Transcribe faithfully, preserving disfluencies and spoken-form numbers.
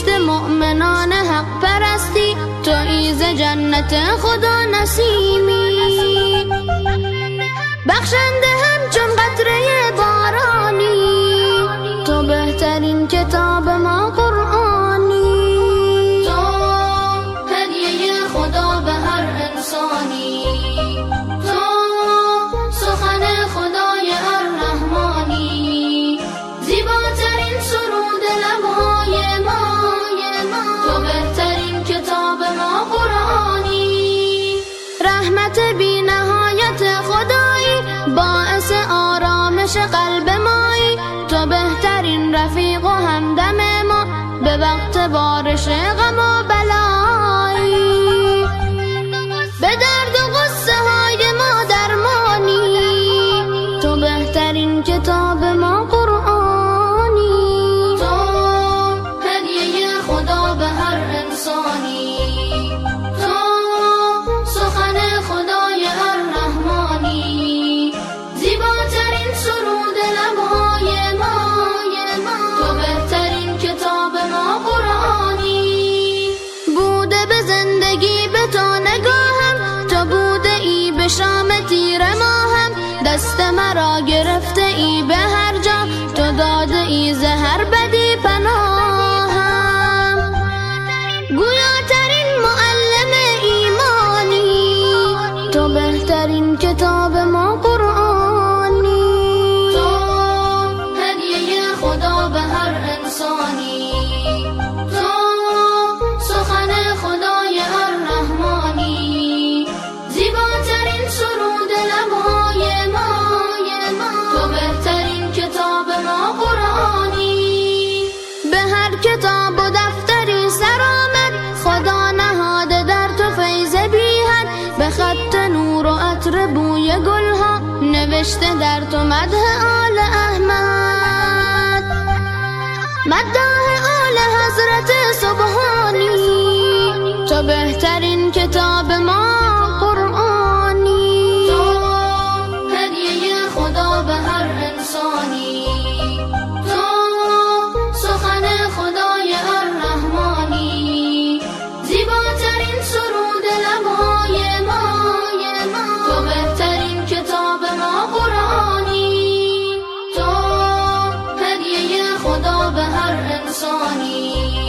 بهشت مؤمنان حق پرستی، تو ایز جنت خدا نسیمی، بخشنده همچون قطره بارانی، تو بهترین کتاب ما قرآنی، تو هدیه خدا به هر انسانی، تو سخن خدای الرحمانی، زیباترین سرود لبهای ما، تو بهترین کتاب ما قرآنی، رحمت بی نهایت خدایی، باعث آرامش قلب مایی، تو بهترین رفیق و همدم ما به وقت بارش غم و بلایی، به درد و غصه های ما درمانی، تو بهترین کتاب ما قرآنی، تو هدیه خدا به هر انسانی، تو سخن خدای الرحمانی، زیباترین سرود لبهای ما، تو بهترین کتاب ما قرآنی، بوده به زندگی به تو نگاهم، تو بوده ای به شام تیر ماهم، دست مرا گرفته ای به هر جا، تو داده ای زهر بدی پناهم، گویاترین معلم ایمانی، تو بهترین کتاب ما قرآنی، تو هدیه خدا به هر انسانی، تو سخن خدای الرحمانی، زیباترین سرود لبهای ما، تو بهترین کتاب ما قرآنی، به هر کتاب و دفتری سرآمد، خدا نهاده در تو فیض بی حد، به خط نور و عطر بوی گلها نوشته در تو مدح آل احمد، مداح آل حضرت سبحانی، تو بهترین کتاب ما قرآنی، تو هدیه خدا به هر انسانی، تو سخن خدای الرحمانی، زیباترین سرود لبهای ما، تو بهترین کتاب ما قرآنی، تو هدیه خدا به هر انسانی.